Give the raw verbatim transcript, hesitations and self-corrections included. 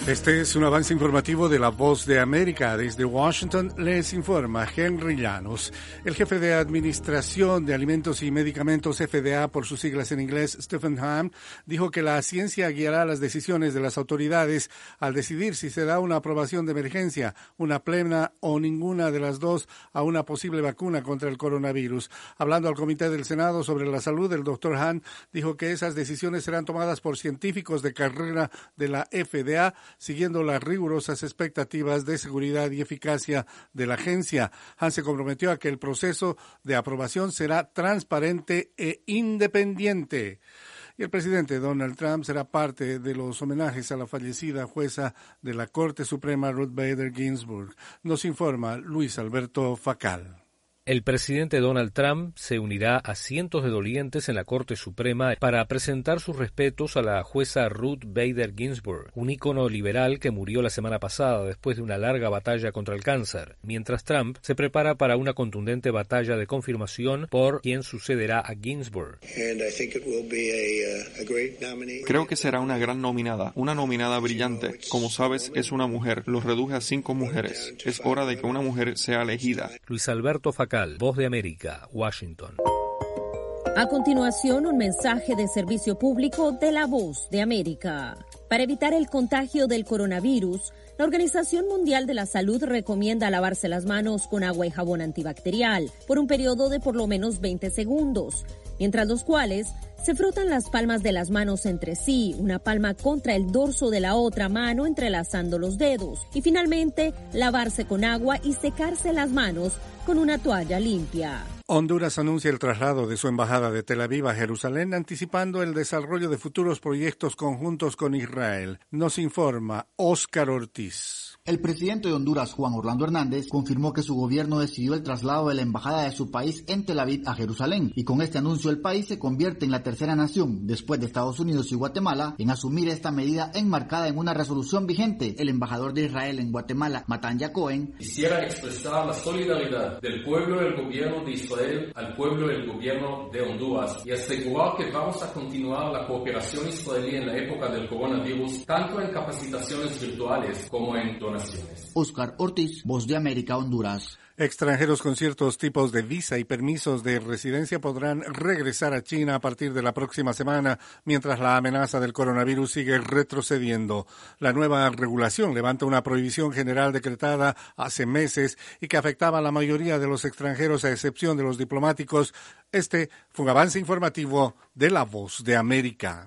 Este es un avance informativo de La Voz de América. Desde Washington les informa Henry Llanos. El jefe de Administración de Alimentos y Medicamentos, F D A por sus siglas en inglés, Stephen Hahn, dijo que la ciencia guiará las decisiones de las autoridades al decidir si se da una aprobación de emergencia, una plena o ninguna de las dos a una posible vacuna contra el coronavirus. Hablando al Comité del Senado sobre la salud, el doctor Hahn dijo que esas decisiones serán tomadas por científicos de carrera de la F D A, siguiendo las rigurosas expectativas de seguridad y eficacia de la agencia. Hahn se comprometió a que el proceso de aprobación será transparente e independiente. Y el presidente Donald Trump será parte de los homenajes a la fallecida jueza de la Corte Suprema Ruth Bader Ginsburg. Nos informa Luis Alberto Facal. El presidente Donald Trump se unirá a cientos de dolientes en la Corte Suprema para presentar sus respetos a la jueza Ruth Bader Ginsburg, un ícono liberal que murió la semana pasada después de una larga batalla contra el cáncer, mientras Trump se prepara para una contundente batalla de confirmación por quien sucederá a Ginsburg. Creo que será una gran nominada, una nominada brillante. Como sabes, es una mujer. Los reduje a cinco mujeres. Es hora de que una mujer sea elegida. Luis Alberto Facal, Voz de América, Washington. A continuación, un mensaje de servicio público de la Voz de América. Para evitar el contagio del coronavirus, la Organización Mundial de la Salud recomienda lavarse las manos con agua y jabón antibacterial por un periodo de por lo menos veinte segundos, mientras los cuales se frotan las palmas de las manos entre sí, una palma contra el dorso de la otra mano entrelazando los dedos, y finalmente lavarse con agua y secarse las manos con una toalla limpia. Honduras anuncia el traslado de su embajada de Tel Aviv a Jerusalén, anticipando el desarrollo de futuros proyectos conjuntos con Israel. Nos informa Óscar Ortiz. El presidente de Honduras, Juan Orlando Hernández, confirmó que su gobierno decidió el traslado de la embajada de su país en Tel Aviv a Jerusalén, y con este anuncio el país se convierte en la tercera nación, después de Estados Unidos y Guatemala, en asumir esta medida enmarcada en una resolución vigente. El embajador de Israel en Guatemala, Matanya Cohen, quisiera expresar la solidaridad del pueblo del gobierno de Israel al pueblo del gobierno de Honduras y asegurar que vamos a continuar la cooperación israelí en la época del coronavirus, tanto en capacitaciones virtuales como en donaciones. Óscar Ortiz, Voz de América, Honduras. Extranjeros con ciertos tipos de visa y permisos de residencia podrán regresar a China a partir de la próxima semana, mientras la amenaza del coronavirus sigue retrocediendo. La nueva regulación levanta una prohibición general decretada hace meses y que afectaba a la mayoría de los extranjeros, a excepción de los diplomáticos. Este fue un avance informativo de La Voz de América.